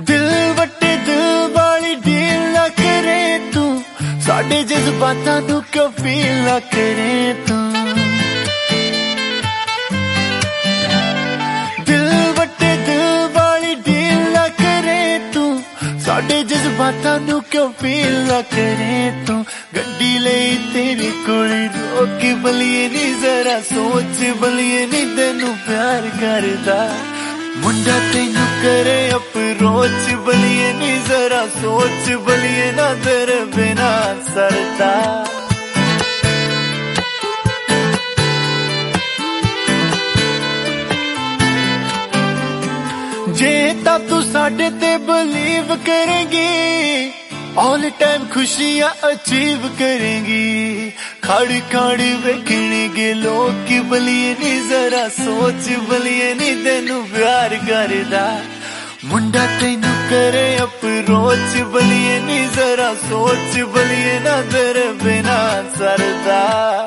दिल वटे दिल वाली डील ना करे तू, साडे जज्बातां नूं क्यों फील ना करे तू। दिल वटे दिल वाली डील ना करे तू, साडे जज्बातां नूं क्यों फील ना करे तू। गड्डी लई तेरे कोल रोक बलिए नी, जरा सोच बलिए नी तेनू प्यार करदा। मुंडा तेनू करे अप्रोच बलिए नी, जरा सोच बलिए ना तेरे बिना सरदा। जे ता तू साडे ते बिलीव करेंगी, ऑल टाइम खुशियां अचीव करेंगी। खड़ खड़ वेखणगे लोग बलिए नी, जरा सोच बलिए नी तेनू प्यार करदा। मुंडा तेनू करे अप्रोच बलिए नी, जरा सोच बलिए ना तेरे बिना सरदा।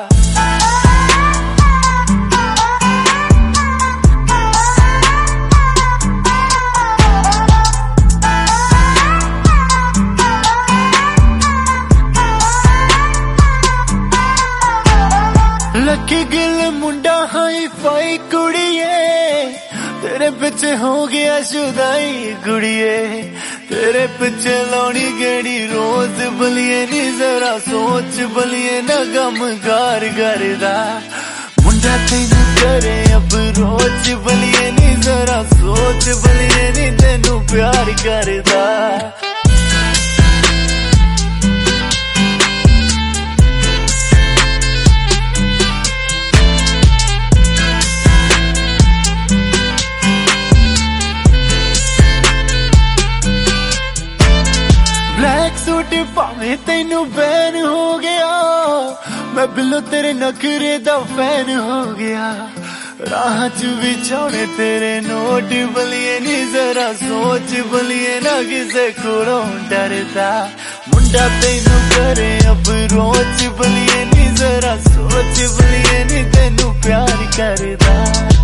लकी गिल मुंडा हाई फाई कुड़िए, तेरे पिछे हो गया जुदाई कुड़िए। तेरे पिछे लाउणी गेड़ी रोज बलिए नी, जरा सोच बलिए ना गम गार करदा। मुंडा तेनू करे अप्रोच बलिए नी, जरा सोच बलिए नी तेनू प्यार करदा। सूट भावे तेनू बैन हो गया, मैं बिलो तेरे नखरे दा फैन हो गया। राह च बिछाने तेरे नोट बलिए नी, जरा सोच बलिए ना किसे कोलों डरदा। मुंडा तेनू करे अप्रोच बलिए नी, जरा सोच बलिए नी तेनू प्यार करदा।